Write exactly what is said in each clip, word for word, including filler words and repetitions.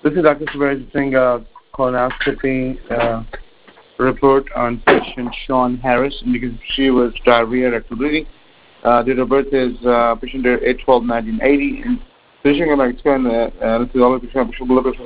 This is Doctor Subhash Singh, uh, colonoscopy uh, report on patient Sean Harris, indicating she was diarrhea, rectal bleeding. Uh, date of birth is uh, patient there eight twelve nineteen eighty. And patient came back to this is all the patient who was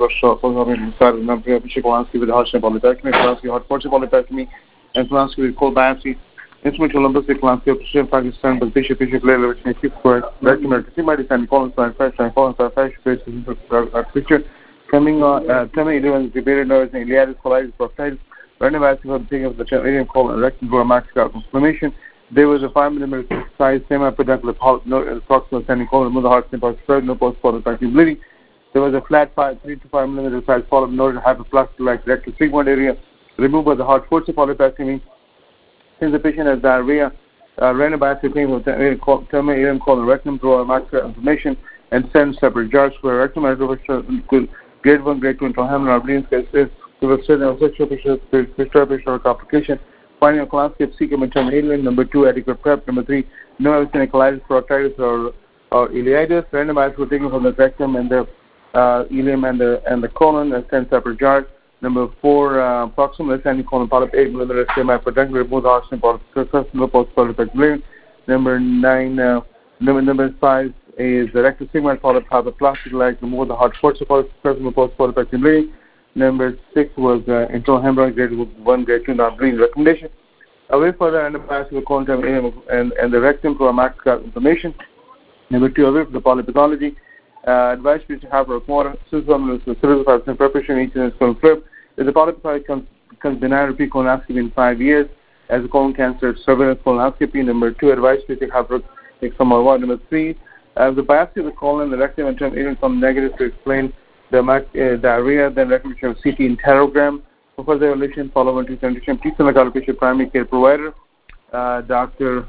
patient colonoscopy with heart polypectomy, colonoscopy heart portion polypectomy, and colonoscopy with cold biopsy. Instrument Olympus, colonoscopy, patient Pakistan, but patient patient later keep for rectum or might send colon sign first and colon sign first picture. Coming on, uh, coming in debated nerves and iliatis, colitis, proctitis, random vascular for the taking of the ileum, colon, and rectum, or maxillary inflammation. There was a five millimeter size semi-peduncular polyp, no approximately standing colon, no heart stem spread, no post-mortem vacuum bleeding. There was a flat five, three to five millimeter size polyp, noted hyperplastic like rectal sigmoid area, removed by the heart force polypectomy. Since the patient has diarrhea, uh, random biopsy came with terminal ileum, colon, rectum, or maxillary inflammation, and send separate jars for rectum and grade one, grade two intrahepatic or bleeding cases with a certain sexual patient or complication. Finding a colonoscopy, seeking maternal ileum. Number two, adequate prep. Number three, no evidence of colitis, proctitis, or, or ileitis. Random biopsy were taken from the rectum and the uh, ileum and the and the colon and ten separate jars. Number four, uh, proximal ascending colon polyp, eight millimeter semi-peduncular, remove the oxygen polyp, no post-polyp bleeding. Number nine, uh, number number five is the rectal sigmoid polyp, hyperplastic like, remove the heart force polyp, no post-polyp bleeding. Number six was uh, internal hemorrhage, grade one, grade two, not bleeding. Recommendation: away further endoplasty with colon and and the rectum for maxillary inflammation. Number two, away from the polypathology. Uh, advice to have a quarter, suicide preparation, each in its colon flip. If the polypathology comes, becomes benign, repeat colonoscopy in five years as a colon cancer surveillance colonoscopy. Number two, advice to have take some more. Number three, uh, the biopsy of the colon, the rectum, and term even some negative to explain the uh, diarrhea, then recommendation of C T enterogram. For further evaluation, follow on to condition. Please select our patient primary care provider, uh, Doctor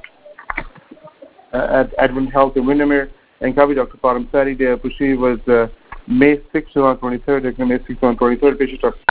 Uh, at Advent Health in Windermere, and copy Doctor Param Sari. The procedure was uh, May sixth, twenty twenty-three. May sixth, twenty twenty-three. Patient